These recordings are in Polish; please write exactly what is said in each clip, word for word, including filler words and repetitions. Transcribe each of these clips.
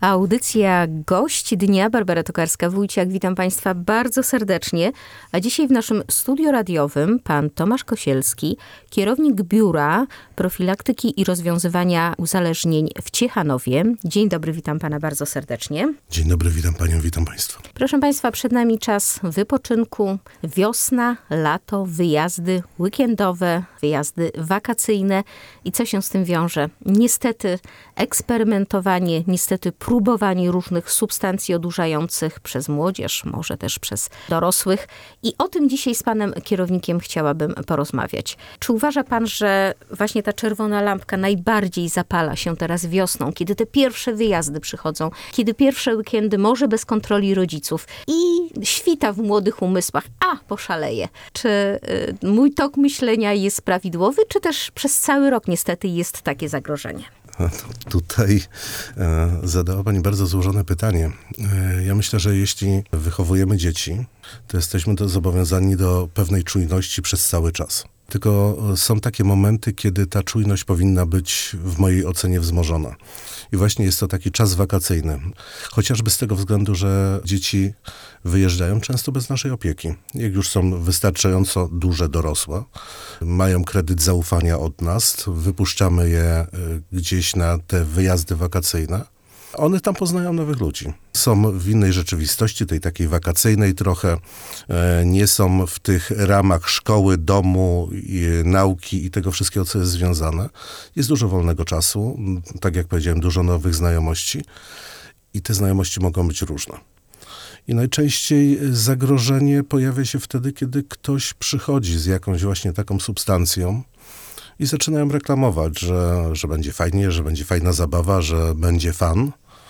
Audycja Gość Dnia, Barbara Tokarska-Wójciak. Witam Państwa bardzo serdecznie. A dzisiaj w naszym studiu radiowym pan Tomasz Kosielski, kierownik Biura Profilaktyki i Rozwiązywania Uzależnień w Ciechanowie. Dzień dobry, witam pana bardzo serdecznie. Dzień dobry, witam panią, witam państwa. Proszę państwa, przed nami czas wypoczynku, wiosna, lato, wyjazdy weekendowe, wyjazdy wakacyjne i co się z tym wiąże? Niestety eksperymentowanie, niestety próbowanie różnych substancji odurzających przez młodzież, może też przez dorosłych. I o tym dzisiaj z panem kierownikiem chciałabym porozmawiać. Czy uważa pan, że właśnie ta czerwona lampka najbardziej zapala się teraz wiosną, kiedy te pierwsze wyjazdy przychodzą, kiedy pierwsze weekendy może bez kontroli rodziców i świta w młodych umysłach, a poszaleje. Czy y, mój tok myślenia jest prawidłowy, czy też przez cały rok niestety jest takie zagrożenie? Tutaj e, zadała pani bardzo złożone pytanie. E, ja myślę, że jeśli wychowujemy dzieci, to jesteśmy do, zobowiązani do pewnej czujności przez cały czas. Tylko są takie momenty, kiedy ta czujność powinna być w mojej ocenie wzmożona. I właśnie jest to taki czas wakacyjny. Chociażby z tego względu, że dzieci wyjeżdżają często bez naszej opieki. Jak już są wystarczająco duże, dorosłe, mają kredyt zaufania od nas, wypuszczamy je gdzieś na te wyjazdy wakacyjne. One tam poznają nowych ludzi. Są w innej rzeczywistości, tej takiej wakacyjnej trochę. E, nie są w tych ramach szkoły, domu, i, nauki i tego wszystkiego, co jest związane. Jest dużo wolnego czasu. Tak jak powiedziałem, dużo nowych znajomości. I te znajomości mogą być różne. I najczęściej zagrożenie pojawia się wtedy, kiedy ktoś przychodzi z jakąś właśnie taką substancją i zaczynają reklamować, że, że będzie fajnie, że będzie fajna zabawa, że będzie fan.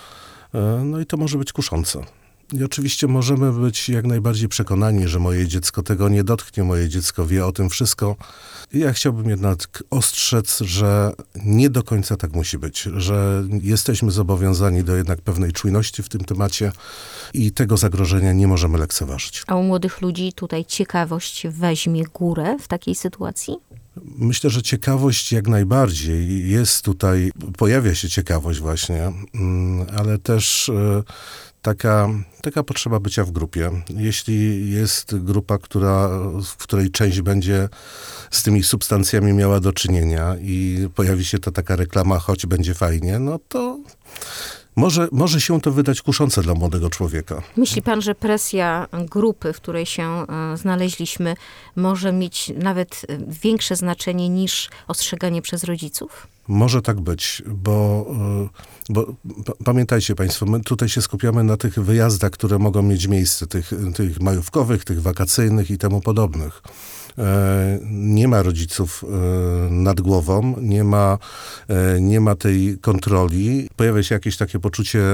No i to może być kuszące. I oczywiście możemy być jak najbardziej przekonani, że moje dziecko tego nie dotknie, moje dziecko wie o tym wszystko. I ja chciałbym jednak ostrzec, że nie do końca tak musi być, że jesteśmy zobowiązani do jednak pewnej czujności w tym temacie i tego zagrożenia nie możemy lekceważyć. A u młodych ludzi tutaj ciekawość weźmie górę w takiej sytuacji? Myślę, że ciekawość jak najbardziej jest tutaj, pojawia się ciekawość właśnie, ale też taka, taka potrzeba bycia w grupie. Jeśli jest grupa, która, w której część będzie z tymi substancjami miała do czynienia i pojawi się ta taka reklama, choć będzie fajnie, no to Może, może się to wydać kuszące dla młodego człowieka. Myśli pan, że presja grupy, w której się y, znaleźliśmy, może mieć nawet większe znaczenie niż ostrzeganie przez rodziców? Może tak być, bo, bo p- pamiętajcie państwo, my tutaj się skupiamy na tych wyjazdach, które mogą mieć miejsce, tych, tych majówkowych, tych wakacyjnych i temu podobnych. Nie ma rodziców nad głową, nie ma, nie ma tej kontroli, pojawia się jakieś takie poczucie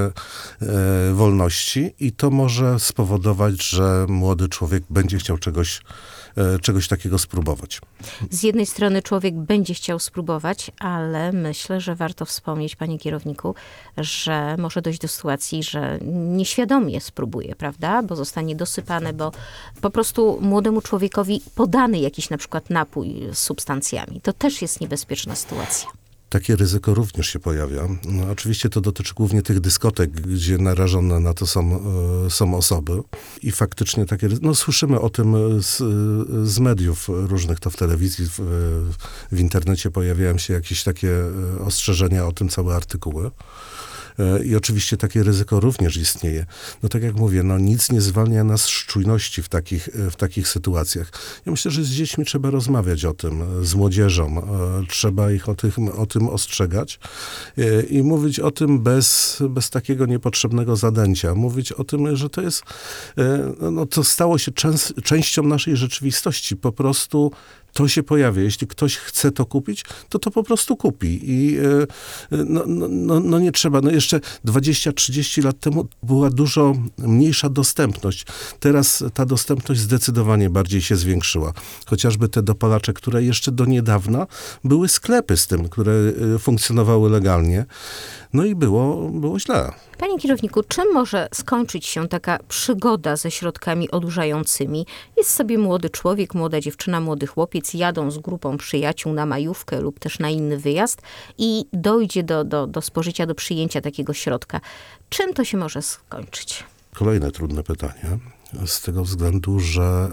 wolności i to może spowodować, że młody człowiek będzie chciał czegoś, czegoś takiego spróbować. Z jednej strony człowiek będzie chciał spróbować, ale myślę, że warto wspomnieć, panie kierowniku, że może dojść do sytuacji, że nieświadomie spróbuje, prawda? Bo zostanie dosypane, bo po prostu młodemu człowiekowi podany jakiś na przykład napój z substancjami. To też jest niebezpieczna sytuacja. Takie ryzyko również się pojawia. No, oczywiście to dotyczy głównie tych dyskotek, gdzie narażone na to są, są osoby. I faktycznie takie ryzyko. No, słyszymy o tym z, z mediów różnych, to w telewizji, w, w internecie pojawiają się jakieś takie ostrzeżenia o tym, całe artykuły. I oczywiście takie ryzyko również istnieje. No tak jak mówię, no nic nie zwalnia nas z czujności w takich, w takich sytuacjach. Ja myślę, że z dziećmi trzeba rozmawiać o tym, z młodzieżą. Trzeba ich o tym, o tym ostrzegać i mówić o tym bez, bez takiego niepotrzebnego zadęcia. Mówić o tym, że to jest, no to stało się częs, częścią naszej rzeczywistości. Po prostu to się pojawia. Jeśli ktoś chce to kupić, to to po prostu kupi. I no, no, no nie trzeba. No jeszcze dwadzieścia trzydzieści lat temu była dużo mniejsza dostępność. Teraz ta dostępność zdecydowanie bardziej się zwiększyła. Chociażby te dopalacze, które jeszcze do niedawna były sklepy z tym, które funkcjonowały legalnie. No i było, było źle. Panie kierowniku, czym może skończyć się taka przygoda ze środkami odurzającymi? Jest sobie młody człowiek, młoda dziewczyna, młody chłopiec, jadą z grupą przyjaciół na majówkę lub też na inny wyjazd i dojdzie do, do, do spożycia, do przyjęcia takiego środka. Czym to się może skończyć? Kolejne trudne pytanie. Z tego względu, że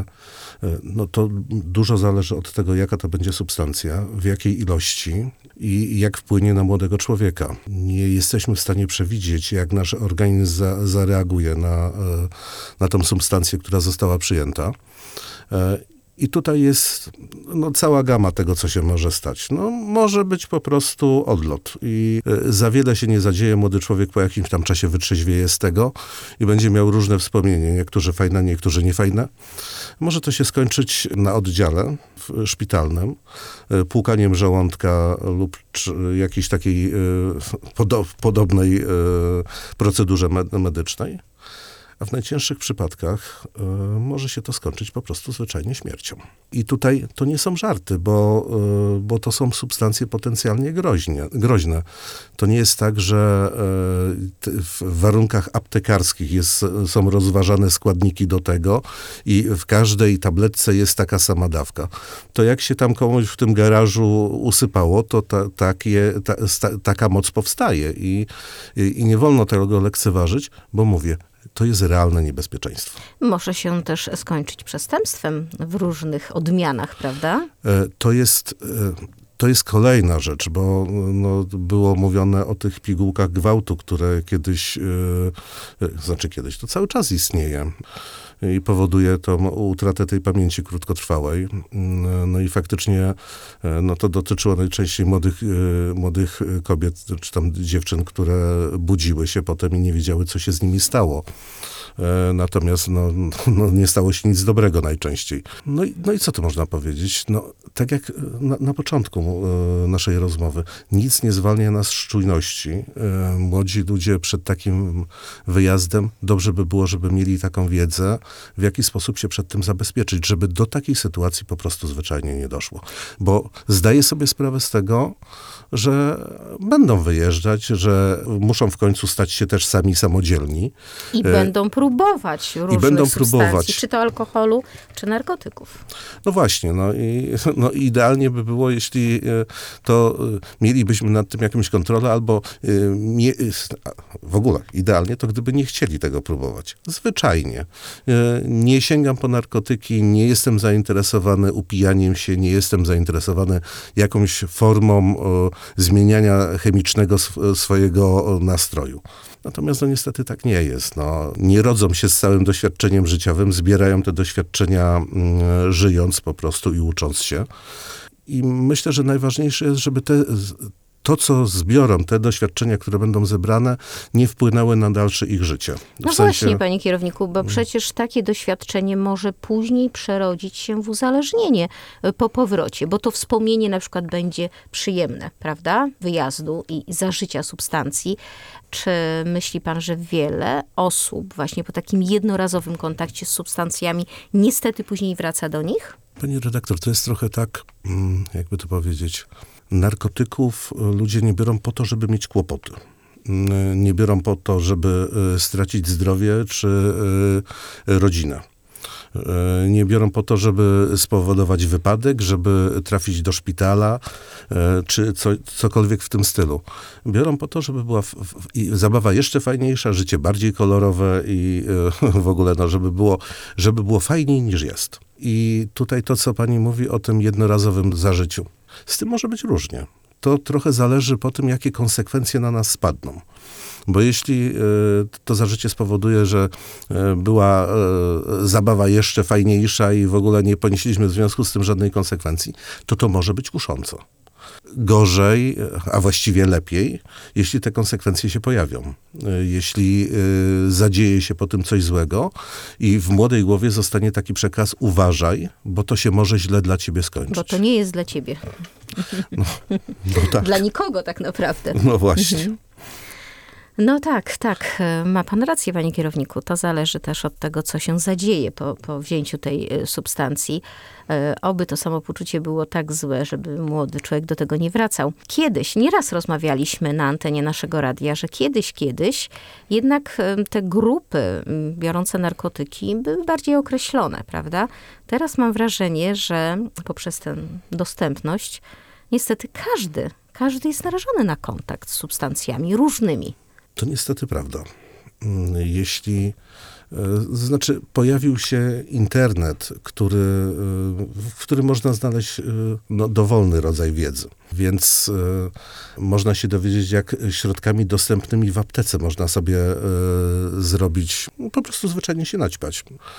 no to dużo zależy od tego, jaka to będzie substancja, w jakiej ilości i jak wpłynie na młodego człowieka. Nie jesteśmy w stanie przewidzieć, jak nasz organizm za, zareaguje na, na tą substancję, która została przyjęta. I tutaj jest no, cała gama tego, co się może stać. No, może być po prostu odlot i y, za wiele się nie zadzieje. Młody człowiek po jakimś tam czasie wytrzeźwieje z tego i będzie miał różne wspomnienia. Niektórzy fajne, niektórzy niefajne. Może to się skończyć na oddziale w, szpitalnym, y, płukaniem żołądka lub czy, jakiejś takiej y, podo, podobnej y, procedurze me- medycznej. A w najcięższych przypadkach y, może się to skończyć po prostu zwyczajnie śmiercią. I tutaj to nie są żarty, bo, y, bo to są substancje potencjalnie groźnie, groźne. To nie jest tak, że y, w warunkach aptekarskich jest, są rozważane składniki do tego i w każdej tabletce jest taka sama dawka. To jak się tam komuś w tym garażu usypało, to ta, takie, ta, ta, taka moc powstaje i, i, i nie wolno tego lekceważyć, bo mówię, to jest realne niebezpieczeństwo. Może się też skończyć przestępstwem w różnych odmianach, prawda? To jest, to jest kolejna rzecz, bo no, było mówione o tych pigułkach gwałtu, które kiedyś, znaczy kiedyś, to cały czas istnieje i powoduje to utratę tej pamięci krótkotrwałej. No i faktycznie no to dotyczyło najczęściej młodych, młodych kobiet, czy tam dziewczyn, które budziły się potem i nie wiedziały, co się z nimi stało. Natomiast no, no, nie stało się nic dobrego najczęściej. No i, no i co tu można powiedzieć? No, tak jak na, na początku naszej rozmowy, nic nie zwalnia nas z czujności. Młodzi ludzie przed takim wyjazdem, dobrze by było, żeby mieli taką wiedzę, w jaki sposób się przed tym zabezpieczyć, żeby do takiej sytuacji po prostu zwyczajnie nie doszło. Bo zdaję sobie sprawę z tego, że będą wyjeżdżać, że muszą w końcu stać się też sami samodzielni. I będą próbować różnych I będą substancji, próbować. czy to alkoholu, czy narkotyków. No właśnie, no i no idealnie by było, jeśli to mielibyśmy nad tym jakąś kontrolę, albo nie, w ogóle idealnie to gdyby nie chcieli tego próbować. Zwyczajnie. Nie sięgam po narkotyki, nie jestem zainteresowany upijaniem się, nie jestem zainteresowany jakąś formą zmieniania chemicznego swojego nastroju. Natomiast no niestety tak nie jest. No, nie rodzą się z całym doświadczeniem życiowym, zbierają te doświadczenia mm, żyjąc po prostu i ucząc się. I myślę, że najważniejsze jest, żeby te, to, co zbiorą, te doświadczenia, które będą zebrane, nie wpłynęły na dalsze ich życie. W No sensie... właśnie, panie kierowniku, bo przecież takie doświadczenie może później przerodzić się w uzależnienie po powrocie, bo to wspomnienie na przykład będzie przyjemne, prawda? Wyjazdu i zażycia substancji. Czy myśli pan, że wiele osób właśnie po takim jednorazowym kontakcie z substancjami niestety później wraca do nich? Pani redaktor, to jest trochę tak, jakby to powiedzieć, narkotyków ludzie nie biorą po to, żeby mieć kłopoty. Nie biorą po to, żeby stracić zdrowie czy rodzinę. Nie biorą po to, żeby spowodować wypadek, żeby trafić do szpitala, czy co, cokolwiek w tym stylu. Biorą po to, żeby była w, w, i zabawa jeszcze fajniejsza, życie bardziej kolorowe i w ogóle, no, żeby było, żeby było fajniej niż jest. I tutaj to, co pani mówi o tym jednorazowym zażyciu, z tym może być różnie. To trochę zależy po tym, jakie konsekwencje na nas spadną. Bo jeśli to zażycie spowoduje, że była zabawa jeszcze fajniejsza i w ogóle nie ponieśliśmy w związku z tym żadnej konsekwencji, to to może być kusząco. Gorzej, a właściwie lepiej, jeśli te konsekwencje się pojawią. Jeśli zadzieje się po tym coś złego i w młodej głowie zostanie taki przekaz: uważaj, bo to się może źle dla ciebie skończyć. Bo to nie jest dla ciebie. No, no tak. Dla nikogo tak naprawdę. No właśnie. Mhm. No tak, tak. Ma pan rację, panie kierowniku. To zależy też od tego, co się zadzieje po, po wzięciu tej substancji. Oby to samopoczucie było tak złe, żeby młody człowiek do tego nie wracał. Kiedyś, nieraz rozmawialiśmy na antenie naszego radia, że kiedyś, kiedyś jednak te grupy biorące narkotyki były bardziej określone, prawda? Teraz mam wrażenie, że poprzez tę dostępność niestety każdy, każdy jest narażony na kontakt z substancjami różnymi. To niestety prawda. Jeśli, znaczy pojawił się internet, który, w którym można znaleźć no, dowolny rodzaj wiedzy. Więc y, można się dowiedzieć, jak środkami dostępnymi w aptece można sobie y, zrobić, no, po prostu zwyczajnie się naćpać.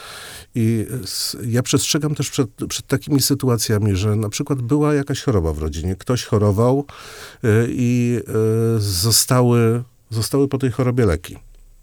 I y, ja przestrzegam też przed, przed takimi sytuacjami, że na przykład była jakaś choroba w rodzinie, ktoś chorował y, i y, zostały, zostały po tej chorobie leki.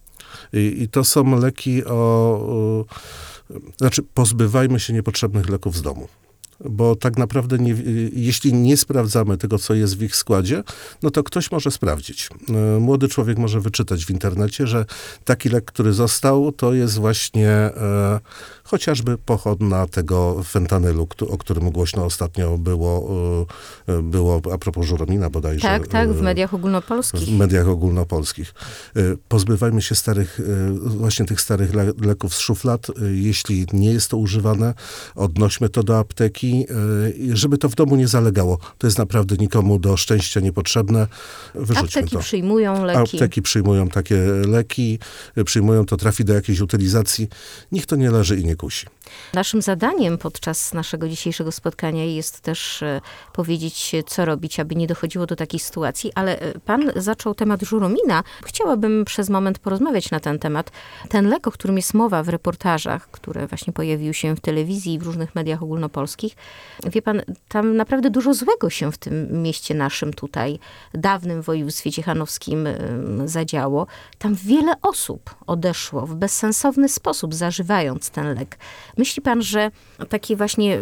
I, i to są leki o... Y, znaczy, pozbywajmy się niepotrzebnych leków z domu. Bo tak naprawdę, nie, jeśli nie sprawdzamy tego, co jest w ich składzie, no to ktoś może sprawdzić. Młody człowiek może wyczytać w internecie, że taki lek, który został, to jest właśnie e, chociażby pochodna tego fentanylu, o którym głośno ostatnio było, e, było a propos żuromina bodajże. Tak, tak, w mediach ogólnopolskich. W mediach ogólnopolskich. E, pozbywajmy się starych, e, właśnie tych starych le, leków z szuflad. E, jeśli nie jest to używane, odnośmy to do apteki, żeby to w domu nie zalegało. To jest naprawdę nikomu do szczęścia niepotrzebne. Wyrzućmy Apteki to. przyjmują leki. Apteki przyjmują takie leki, przyjmują to, trafi do jakiejś utylizacji. Nikt to nie leży i nie kusi. Naszym zadaniem podczas naszego dzisiejszego spotkania jest też powiedzieć, co robić, aby nie dochodziło do takiej sytuacji, ale pan zaczął temat żuromina. Chciałabym przez moment porozmawiać na ten temat. Ten lek, o którym jest mowa w reportażach, które właśnie pojawiły się w telewizji i w różnych mediach ogólnopolskich, wie pan, tam naprawdę dużo złego się w tym mieście naszym tutaj, dawnym województwie ciechanowskim zadziało. Tam wiele osób odeszło w bezsensowny sposób, zażywając ten lek. Myśli pan, że takie właśnie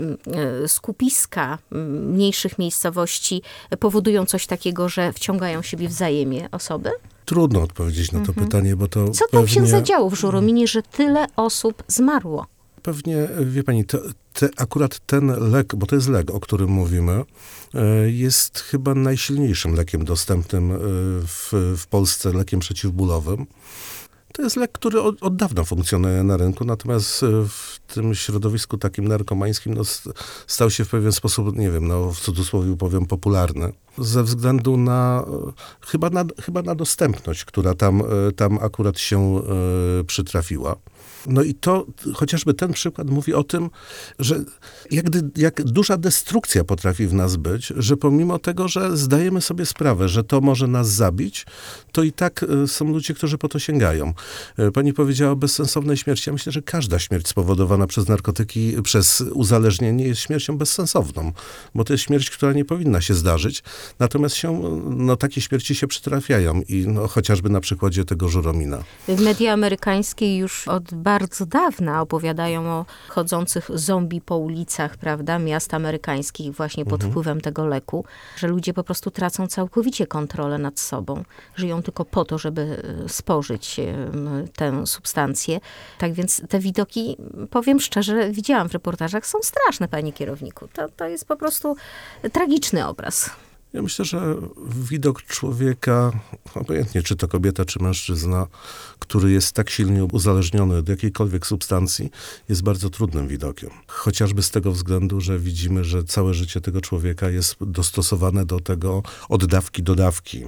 skupiska mniejszych miejscowości powodują coś takiego, że wciągają siebie wzajemnie osoby? Trudno odpowiedzieć na to mhm. pytanie, bo to Co tam pewnie... się zadziało w Żurominie, że tyle osób zmarło? Pewnie, wie pani, te, te, akurat ten lek, bo to jest lek, o którym mówimy, jest chyba najsilniejszym lekiem dostępnym w, w Polsce, lekiem przeciwbólowym. To jest lek, który od, od dawna funkcjonuje na rynku, natomiast w tym środowisku takim narkomańskim no, stał się w pewien sposób, nie wiem, no, w cudzysłowie powiem, popularny. Ze względu na, chyba na, chyba na dostępność, która tam, tam akurat się y, przytrafiła. No i to, chociażby ten przykład mówi o tym, że jak, jak duża destrukcja potrafi w nas być, że pomimo tego, że zdajemy sobie sprawę, że to może nas zabić, to i tak są ludzie, którzy po to sięgają. Pani powiedziała o bezsensownej śmierci. Ja myślę, że każda śmierć spowodowana przez narkotyki, przez uzależnienie jest śmiercią bezsensowną, bo to jest śmierć, która nie powinna się zdarzyć. Natomiast się, no, takie śmierci się przytrafiają i no, chociażby na przykładzie tego żuromina. Media amerykańskie już od bardzo dawna opowiadają o chodzących zombie po ulicach, prawda, miast amerykańskich właśnie pod mhm. wpływem tego leku, że ludzie po prostu tracą całkowicie kontrolę nad sobą. Żyją tylko po to, żeby spożyć tę substancję. Tak więc te widoki, powiem szczerze, widziałam w reportażach, są straszne, panie kierowniku. To, to jest po prostu tragiczny obraz. Ja myślę, że widok człowieka, obojętnie czy to kobieta, czy mężczyzna, który jest tak silnie uzależniony od jakiejkolwiek substancji, jest bardzo trudnym widokiem. Chociażby z tego względu, że widzimy, że całe życie tego człowieka jest dostosowane do tego od dawki do dawki.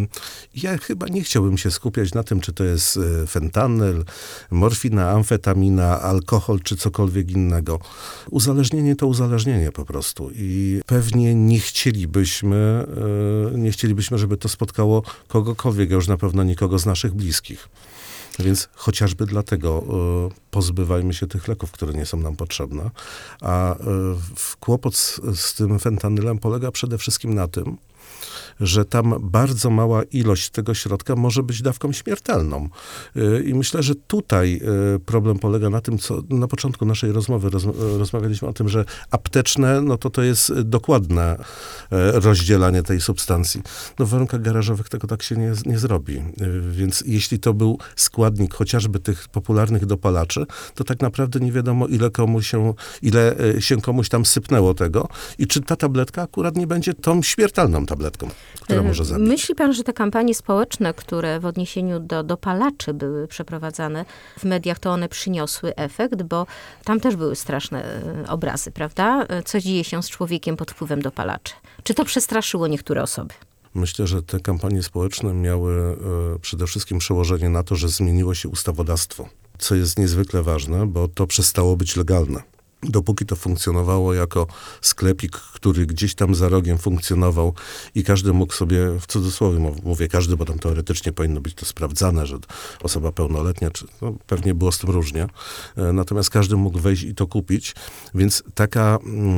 Ja chyba nie chciałbym się skupiać na tym, czy to jest fentanyl, morfina, amfetamina, alkohol, czy cokolwiek innego. Uzależnienie to uzależnienie po prostu i pewnie nie chcielibyśmy nie chcielibyśmy, żeby to spotkało kogokolwiek, a już na pewno nikogo z naszych bliskich. Więc chociażby dlatego pozbywajmy się tych leków, które nie są nam potrzebne. A kłopot z, z tym fentanylem polega przede wszystkim na tym, że tam bardzo mała ilość tego środka może być dawką śmiertelną. I myślę, że tutaj problem polega na tym, co na początku naszej rozmowy roz, rozmawialiśmy o tym, że apteczne, no to to jest dokładne rozdzielanie tej substancji. No w warunkach garażowych tego tak się nie, nie zrobi. Więc jeśli to był składnik chociażby tych popularnych dopalaczy, to tak naprawdę nie wiadomo, ile komu się, ile się komuś tam sypnęło tego i czy ta tabletka akurat nie będzie tą śmiertelną tabletką, która może zabić. Myśli pan, że te kampanie społeczne, które w odniesieniu do dopalaczy były przeprowadzane w mediach, to one przyniosły efekt, bo tam też były straszne obrazy, prawda? Co dzieje się z człowiekiem pod wpływem dopalaczy? Czy to przestraszyło niektóre osoby? Myślę, że te kampanie społeczne miały e, przede wszystkim przełożenie na to, że zmieniło się ustawodawstwo, co jest niezwykle ważne, bo to przestało być legalne. Dopóki to funkcjonowało jako sklepik, który gdzieś tam za rogiem funkcjonował i każdy mógł sobie, w cudzysłowie mówię każdy, bo tam teoretycznie powinno być to sprawdzane, że osoba pełnoletnia, czy, no, pewnie było z tym różnie, natomiast każdy mógł wejść i to kupić, więc taka,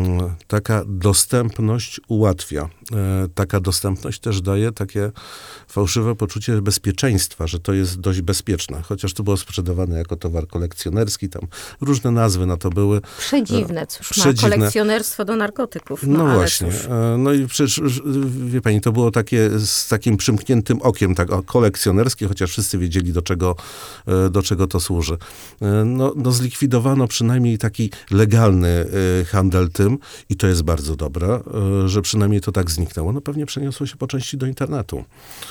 taka dostępność ułatwia. Taka dostępność też daje takie fałszywe poczucie bezpieczeństwa, że to jest dość bezpieczne, chociaż to było sprzedawane jako towar kolekcjonerski, tam różne nazwy na to były. Przedziwne, cóż Przedziwne. ma kolekcjonerstwo do narkotyków. No, no ale właśnie. Cóż. No i przecież, wie pani, to było takie z takim przymkniętym okiem, tak o, kolekcjonerskie, chociaż wszyscy wiedzieli, do czego, do czego to służy. No, no zlikwidowano przynajmniej taki legalny handel tym i to jest bardzo dobre, że przynajmniej to tak zniknęło. No pewnie przeniosło się po części do internetu.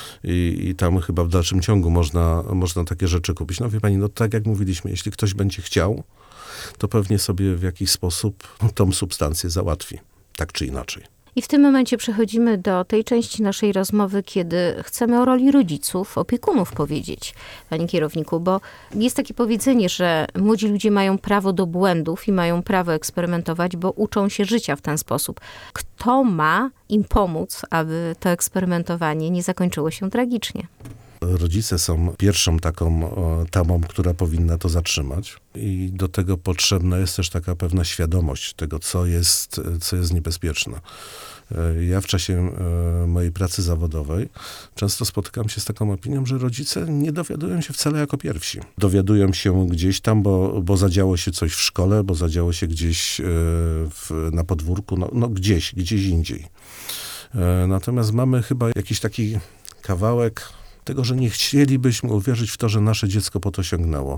I, i tam chyba w dalszym ciągu można, można takie rzeczy kupić. No wie pani, no tak jak mówiliśmy, jeśli ktoś będzie chciał, to pewnie sobie w jakiś sposób tą substancję załatwi, tak czy inaczej. I w tym momencie przechodzimy do tej części naszej rozmowy, kiedy chcemy o roli rodziców, opiekunów powiedzieć, panie kierowniku, bo jest takie powiedzenie, że młodzi ludzie mają prawo do błędów i mają prawo eksperymentować, bo uczą się życia w ten sposób. Kto ma im pomóc, aby to eksperymentowanie nie zakończyło się tragicznie? Rodzice są pierwszą taką o, tamą, która powinna to zatrzymać i do tego potrzebna jest też taka pewna świadomość tego, co jest, co jest niebezpieczne. Ja w czasie mojej pracy zawodowej często spotykam się z taką opinią, że rodzice nie dowiadują się wcale jako pierwsi. Dowiadują się gdzieś tam, bo, bo zadziało się coś w szkole, bo zadziało się gdzieś w, na podwórku, no, no gdzieś, gdzieś indziej. Natomiast mamy chyba jakiś taki kawałek tego, że nie chcielibyśmy uwierzyć w to, że nasze dziecko po to sięgnęło.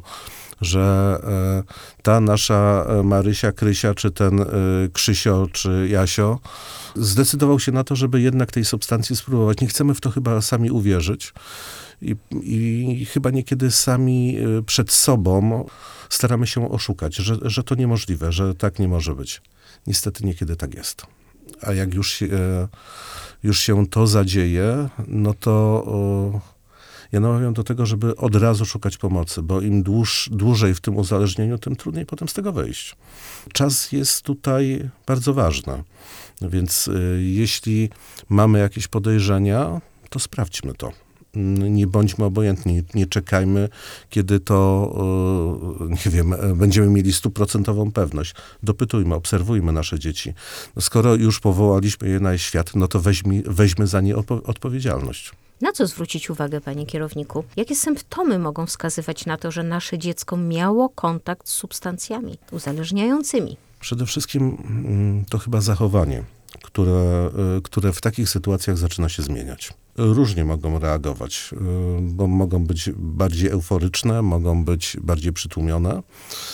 Że e, ta nasza Marysia, Krysia, czy ten e, Krzysio, czy Jasio zdecydował się na to, żeby jednak tej substancji spróbować. Nie chcemy w to chyba sami uwierzyć. I, i chyba niekiedy sami przed sobą staramy się oszukać, że, że to niemożliwe, że tak nie może być. Niestety niekiedy tak jest. A jak już się, e, już się to zadzieje, no to o, ja namawiam do tego, żeby od razu szukać pomocy, bo im dłuż, dłużej w tym uzależnieniu, tym trudniej potem z tego wyjść. Czas jest tutaj bardzo ważny, więc y, jeśli mamy jakieś podejrzenia, to sprawdźmy to. Nie bądźmy obojętni, nie czekajmy, kiedy to, nie wiem, będziemy mieli stuprocentową pewność. Dopytujmy, obserwujmy nasze dzieci. No skoro już powołaliśmy je na świat, no to weźmy, weźmy za nie odpo- odpowiedzialność. Na co zwrócić uwagę, panie kierowniku? Jakie symptomy mogą wskazywać na to, że nasze dziecko miało kontakt z substancjami uzależniającymi? Przede wszystkim to chyba zachowanie, które, które w takich sytuacjach zaczyna się zmieniać. Różnie mogą reagować, bo mogą być bardziej euforyczne, mogą być bardziej przytłumione.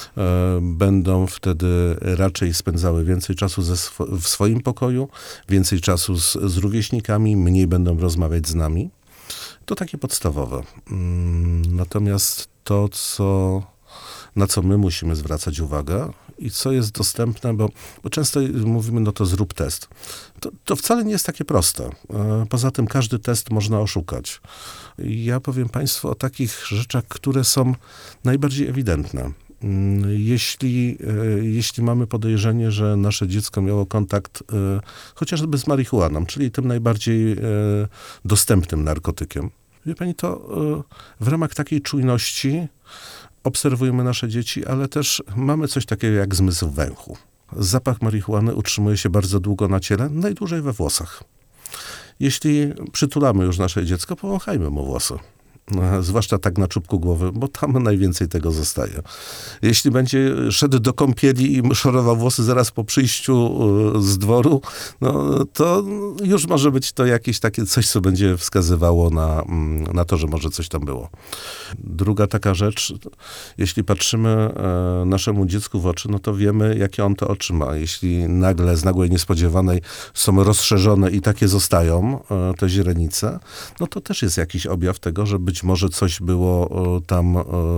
Będą wtedy raczej spędzały więcej czasu ze sw- w swoim pokoju, więcej czasu z, z rówieśnikami, mniej będą rozmawiać z nami. To takie podstawowe. Natomiast to, co, na co my musimy zwracać uwagę i co jest dostępne, bo, bo często mówimy, no to zrób test. To, to wcale nie jest takie proste. Poza tym każdy test można oszukać. Ja powiem państwu o takich rzeczach, które są najbardziej ewidentne. Jeśli, jeśli mamy podejrzenie, że nasze dziecko miało kontakt chociażby z marihuaną, czyli tym najbardziej dostępnym narkotykiem, wie pani, to w ramach takiej czujności obserwujemy nasze dzieci, ale też mamy coś takiego jak zmysł węchu. Zapach marihuany utrzymuje się bardzo długo na ciele, najdłużej we włosach. Jeśli przytulamy już nasze dziecko, powąchajmy mu włosy. Zwłaszcza tak na czubku głowy, bo tam najwięcej tego zostaje. Jeśli będzie szedł do kąpieli i szorował włosy zaraz po przyjściu z dworu, no to już może być to jakieś takie coś, co będzie wskazywało na, na to, że może coś tam było. Druga taka rzecz, jeśli patrzymy naszemu dziecku w oczy, no to wiemy, jakie on te oczy ma. Jeśli nagle, z nagłej niespodziewanej są rozszerzone i takie zostają, te źrenice, no to też jest jakiś objaw tego, że być może coś było tam,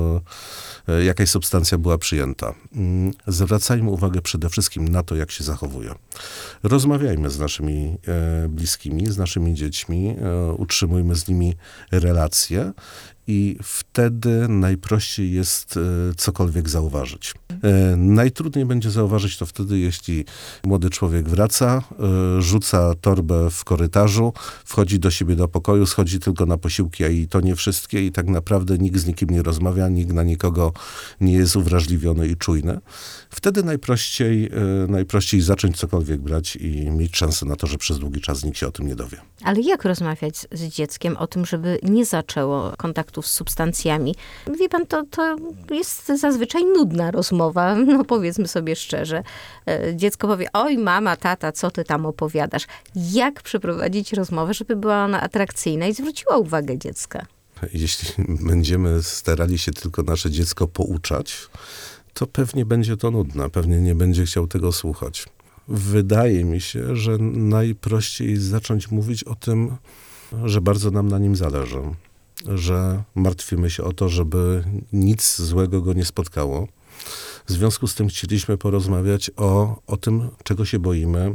jakaś substancja była przyjęta. Zwracajmy uwagę przede wszystkim na to, jak się zachowuje. Rozmawiajmy z naszymi bliskimi, z naszymi dziećmi, utrzymujmy z nimi relacje i wtedy najprościej jest cokolwiek zauważyć. Najtrudniej będzie zauważyć to wtedy, jeśli młody człowiek wraca, rzuca torbę w korytarzu, wchodzi do siebie do pokoju, schodzi tylko na posiłki, a i to nie wszystkie i tak naprawdę nikt z nikim nie rozmawia, nikt na nikogo nie jest uwrażliwiony i czujny. Wtedy najprościej, najprościej zacząć cokolwiek brać i mieć szansę na to, że przez długi czas nikt się o tym nie dowie. Ale jak rozmawiać z dzieckiem o tym, żeby nie zaczęło kontaktów z substancjami? Wie pan, to, to jest zazwyczaj nudna rozmowa, no powiedzmy sobie szczerze. Dziecko powie, oj mama, tata, co ty tam opowiadasz? Jak przeprowadzić rozmowę, żeby była ona atrakcyjna i zwróciła uwagę dziecka? Jeśli będziemy starali się tylko nasze dziecko pouczać, to pewnie będzie to nudne, pewnie nie będzie chciał tego słuchać. Wydaje mi się, że najprościej jest zacząć mówić o tym, że bardzo nam na nim zależy, że martwimy się o to, żeby nic złego go nie spotkało. W związku z tym chcieliśmy porozmawiać o, o tym, czego się boimy,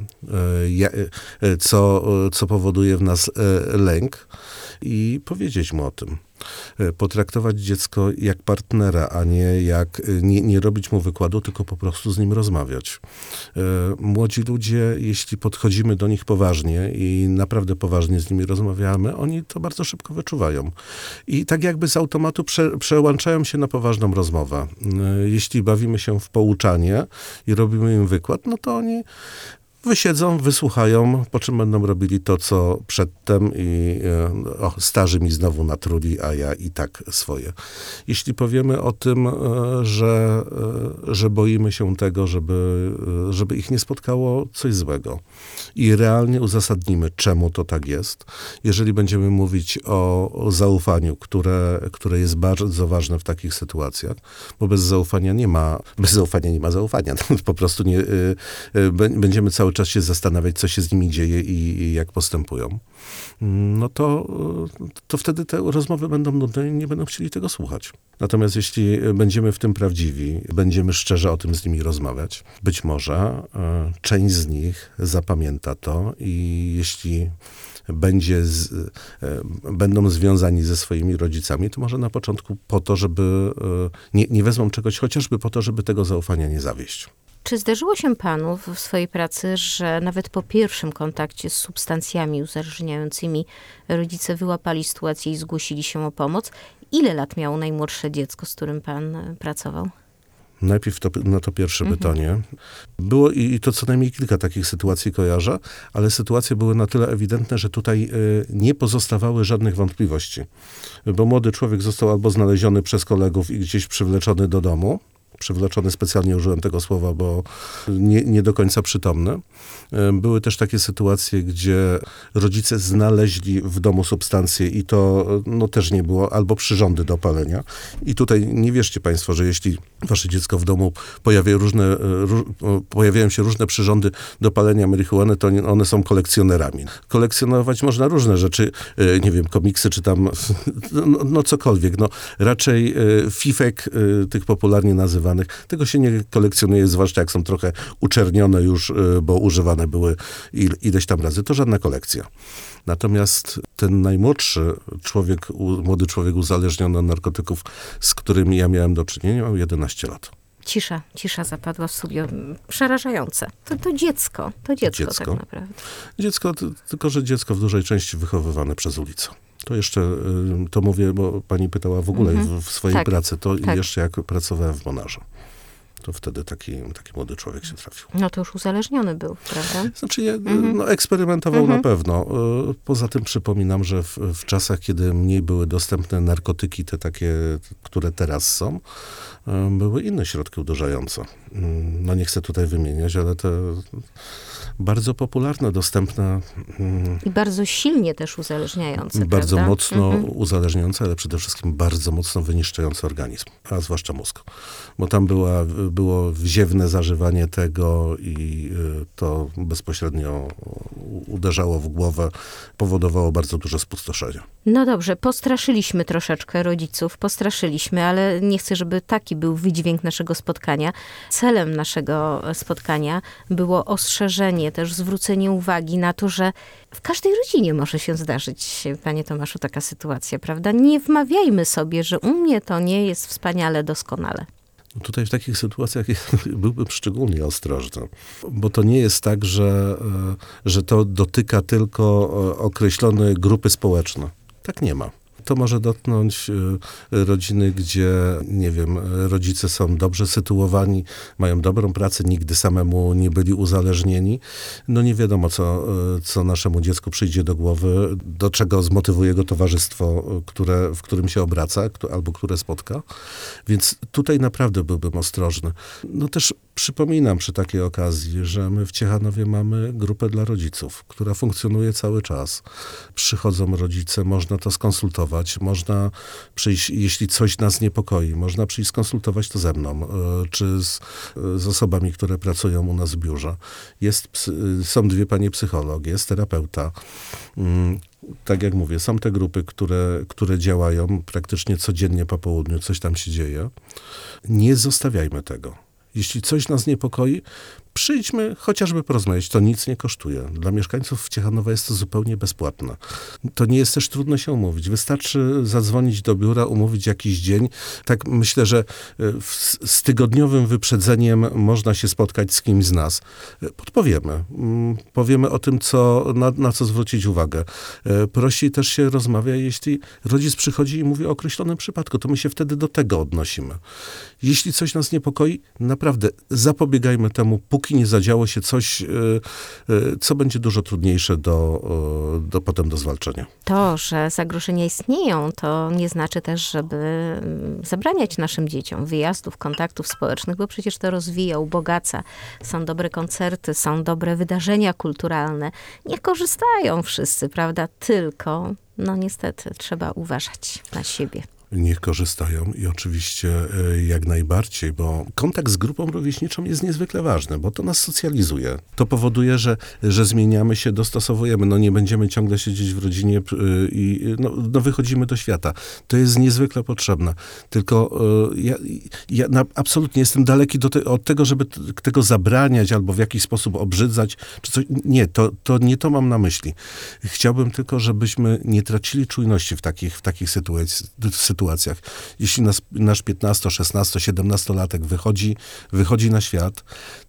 co, co powoduje w nas lęk i powiedzieć mu o tym. Potraktować dziecko jak partnera, a nie jak, nie, nie robić mu wykładu, tylko po prostu z nim rozmawiać. Młodzi ludzie, jeśli podchodzimy do nich poważnie i naprawdę poważnie z nimi rozmawiamy, oni to bardzo szybko wyczuwają. I tak jakby z automatu prze, przełączają się na poważną rozmowę. Jeśli bawimy się w pouczanie i robimy im wykład, no to oni wysiedzą, wysłuchają, po czym będą robili to, co przedtem i o, starzy mi znowu natruli, a ja i tak swoje. Jeśli powiemy o tym, że, że boimy się tego, żeby, żeby ich nie spotkało coś złego i realnie uzasadnimy, czemu to tak jest, jeżeli będziemy mówić o, o zaufaniu, które, które jest bardzo ważne w takich sytuacjach, bo bez zaufania nie ma, bez zaufania nie ma zaufania. Po prostu nie, będziemy cały czas się zastanawiać, co się z nimi dzieje i, i jak postępują, no to, to wtedy te rozmowy będą nudne i nie będą chcieli tego słuchać. Natomiast jeśli będziemy w tym prawdziwi, będziemy szczerze o tym z nimi rozmawiać, być może y, część z nich zapamięta to i jeśli będzie z, y, będą związani ze swoimi rodzicami, to może na początku po to, żeby y, nie, nie wezmą czegoś, chociażby po to, żeby tego zaufania nie zawieść. Czy zdarzyło się panu w swojej pracy, że nawet po pierwszym kontakcie z substancjami uzależniającymi rodzice wyłapali sytuację i zgłosili się o pomoc? Ile lat miało najmłodsze dziecko, z którym pan pracował? Najpierw to, na to pierwsze mhm. pytanie. Było i, i to co najmniej kilka takich sytuacji kojarzę, ale sytuacje były na tyle ewidentne, że tutaj y, nie pozostawały żadnych wątpliwości. Bo młody człowiek został albo znaleziony przez kolegów i gdzieś przywleczony do domu, przywleczony, specjalnie użyłem tego słowa, bo nie, nie do końca przytomny. Były też takie sytuacje, gdzie rodzice znaleźli w domu substancje i to no, też nie było, albo przyrządy do palenia. I tutaj nie wierzcie państwo, że jeśli wasze dziecko w domu pojawia różne, róż, pojawiają się różne przyrządy do palenia marihuany, to one są kolekcjonerami. Kolekcjonować można różne rzeczy, nie wiem, komiksy czy tam, no, no cokolwiek. No, raczej fifek, tych popularnie nazywanych, tego się nie kolekcjonuje, zwłaszcza jak są trochę uczernione już, bo używane były ileś tam razy. To żadna kolekcja. Natomiast ten najmłodszy człowiek, młody człowiek uzależniony od narkotyków, z którym ja miałem do czynienia, miał jedenaście lat. Cisza, cisza zapadła w studio. Przerażające. To, to dziecko, to dziecko, dziecko tak naprawdę. Dziecko, tylko że dziecko w dużej części wychowywane przez ulicę. To jeszcze, to mówię, bo pani pytała w ogóle mm-hmm. w, w swojej tak, pracy, to tak. jeszcze jak pracowałem w Bonarze. To wtedy taki, taki młody człowiek się trafił. No to już uzależniony był, prawda? Znaczy, nie, Mhm. no, eksperymentował Mhm. na pewno. Poza tym przypominam, że w, w czasach, kiedy mniej były dostępne narkotyki, te takie, które teraz są, były inne środki uderzające. No nie chcę tutaj wymieniać, ale te bardzo popularne, dostępne. I bardzo silnie też uzależniające, Bardzo prawda? mocno Mhm. uzależniające, ale przede wszystkim bardzo mocno wyniszczające organizm, a zwłaszcza mózg. Bo tam była, było wziewne zażywanie tego i to bezpośrednio uderzało w głowę, powodowało bardzo duże spustoszenie. No dobrze, postraszyliśmy troszeczkę rodziców, postraszyliśmy, ale nie chcę, żeby taki był wydźwięk naszego spotkania. Celem naszego spotkania było ostrzeżenie, też zwrócenie uwagi na to, że w każdej rodzinie może się zdarzyć, panie Tomaszu, taka sytuacja, prawda? Nie wmawiajmy sobie, że u mnie to nie jest wspaniale, doskonale. Tutaj w takich sytuacjach byłbym szczególnie ostrożny, bo to nie jest tak, że, że to dotyka tylko określone grupy społeczne. Tak nie ma. To może dotknąć rodziny, gdzie, nie wiem, rodzice są dobrze sytuowani, mają dobrą pracę, nigdy samemu nie byli uzależnieni. No nie wiadomo, co, co naszemu dziecku przyjdzie do głowy, do czego zmotywuje go towarzystwo, które, w którym się obraca, albo które spotka. Więc tutaj naprawdę byłbym ostrożny. No też przypominam przy takiej okazji, że my w Ciechanowie mamy grupę dla rodziców, która funkcjonuje cały czas. Przychodzą rodzice, można to skonsultować, można przyjść, jeśli coś nas niepokoi, można przyjść skonsultować to ze mną, czy z, z osobami, które pracują u nas w biurze. Jest, są dwie panie psycholog, jest terapeuta. Tak jak mówię, są te grupy, które, które działają praktycznie codziennie po południu, coś tam się dzieje. Nie zostawiajmy tego. Jeśli coś nas niepokoi, przyjdźmy chociażby porozmawiać. To nic nie kosztuje. Dla mieszkańców Ciechanowa jest to zupełnie bezpłatne. To nie jest też trudno się umówić. Wystarczy zadzwonić do biura, umówić jakiś dzień. Tak myślę, że w, z tygodniowym wyprzedzeniem można się spotkać z kimś z nas. Podpowiemy. Powiemy o tym, co, na, na co zwrócić uwagę. Prościej też się rozmawia, jeśli rodzic przychodzi i mówi o określonym przypadku, to my się wtedy do tego odnosimy. Jeśli coś nas niepokoi, naprawdę zapobiegajmy temu, póki nie zadziało się coś, co będzie dużo trudniejsze do, do, potem do zwalczenia. To, że zagrożenia istnieją, to nie znaczy też, żeby zabraniać naszym dzieciom wyjazdów, kontaktów społecznych, bo przecież to rozwija, ubogaca. Są dobre koncerty, są dobre wydarzenia kulturalne. Niech korzystają wszyscy, prawda? Tylko, no niestety, trzeba uważać na siebie. Niech korzystają i oczywiście jak najbardziej, bo kontakt z grupą rówieśniczą jest niezwykle ważny, bo to nas socjalizuje. To powoduje, że, że zmieniamy się, dostosowujemy. No nie będziemy ciągle siedzieć w rodzinie i no, no wychodzimy do świata. To jest niezwykle potrzebne. Tylko ja, ja absolutnie jestem daleki do te, od tego, żeby tego zabraniać albo w jakiś sposób obrzydzać. Czy coś. Nie, to, to nie to mam na myśli. Chciałbym tylko, żebyśmy nie tracili czujności w takich, w takich sytuacjach. sytuacjach. Jeśli nas, nasz piętnasto, szesnasto, siedemnastolatek wychodzi, wychodzi na świat,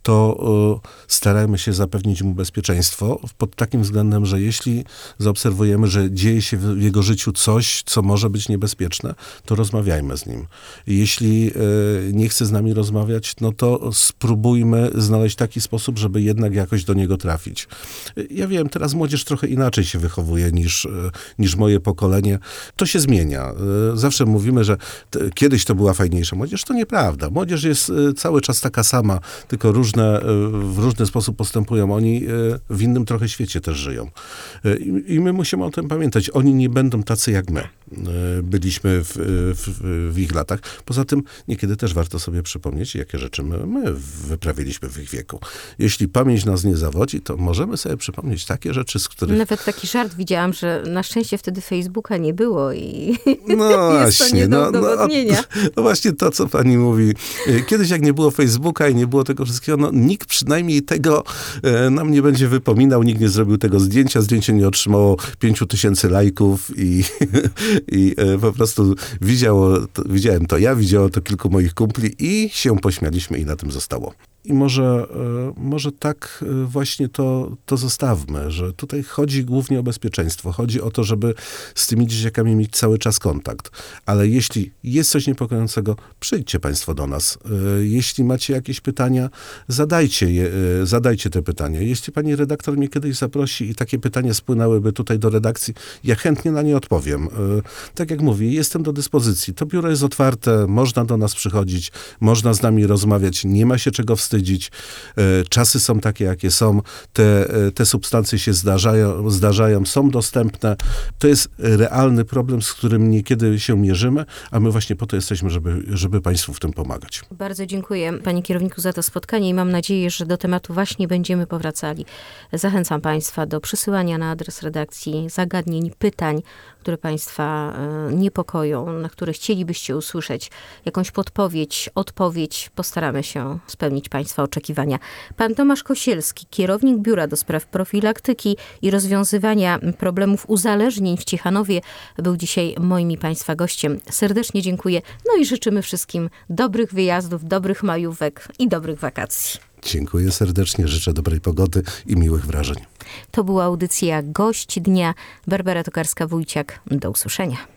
to y, starajmy się zapewnić mu bezpieczeństwo pod takim względem, że jeśli zaobserwujemy, że dzieje się w jego życiu coś, co może być niebezpieczne, to rozmawiajmy z nim. Jeśli y, nie chce z nami rozmawiać, no to spróbujmy znaleźć taki sposób, żeby jednak jakoś do niego trafić. Ja wiem, teraz młodzież trochę inaczej się wychowuje niż, y, niż moje pokolenie. To się zmienia. Y, zawsze mówimy, że t- kiedyś to była fajniejsza młodzież. To nieprawda. Młodzież jest y, cały czas taka sama, tylko różne, y, w różny sposób postępują. Oni y, w innym trochę świecie też żyją. Y, I my musimy o tym pamiętać. Oni nie będą tacy jak my. Y, byliśmy w, w, w ich latach. Poza tym niekiedy też warto sobie przypomnieć, jakie rzeczy my, my wyprawiliśmy w ich wieku. Jeśli pamięć nas nie zawodzi, to możemy sobie przypomnieć takie rzeczy, z których... Nawet taki żart widziałam, że na szczęście wtedy Facebooka nie było i No jest to właśnie, nie do no, no, udowodnienia. no właśnie to, co pani mówi. Kiedyś jak nie było Facebooka i nie było tego wszystkiego, no nikt przynajmniej tego e, nam nie będzie wypominał, nikt nie zrobił tego zdjęcia, zdjęcie nie otrzymało pięciu tysięcy lajków i, i e, po prostu widziało to, widziałem to ja, widziało to kilku moich kumpli i się pośmialiśmy i na tym zostało. I może, e, może tak e, właśnie to, to zostawmy, że tutaj chodzi głównie o bezpieczeństwo. Chodzi o to, żeby z tymi dzieciakami mieć cały czas kontakt. Ale jeśli jest coś niepokojącego, przyjdźcie państwo do nas. E, jeśli macie jakieś pytania, zadajcie je, e, zadajcie te pytania. Jeśli pani redaktor mnie kiedyś zaprosi i takie pytania spłynęłyby tutaj do redakcji, ja chętnie na nie odpowiem. E, tak jak mówię, jestem do dyspozycji. To biuro jest otwarte, można do nas przychodzić, można z nami rozmawiać, nie ma się czego wstydzić. E, czasy są takie, jakie są. Te, e, te substancje się zdarzają, zdarzają, są dostępne. To jest realny problem, z którym niekiedy się mierzymy, a my właśnie po to jesteśmy, żeby, żeby państwu w tym pomagać. Bardzo dziękuję panie kierowniku za to spotkanie i mam nadzieję, że do tematu właśnie będziemy powracali. Zachęcam państwa do przysyłania na adres redakcji zagadnień, pytań, które państwa e, niepokoją, na które chcielibyście usłyszeć jakąś podpowiedź, odpowiedź. Postaramy się spełnić państwa oczekiwania. Pan Tomasz Kosielski, kierownik Biura do Spraw Profilaktyki i Rozwiązywania Problemów Uzależnień w Ciechanowie, był dzisiaj moim i państwa gościem. Serdecznie dziękuję. No i życzymy wszystkim dobrych wyjazdów, dobrych majówek i dobrych wakacji. Dziękuję serdecznie, życzę dobrej pogody i miłych wrażeń. To była audycja Gość Dnia. Barbara Tokarska-Wójciak. Do usłyszenia.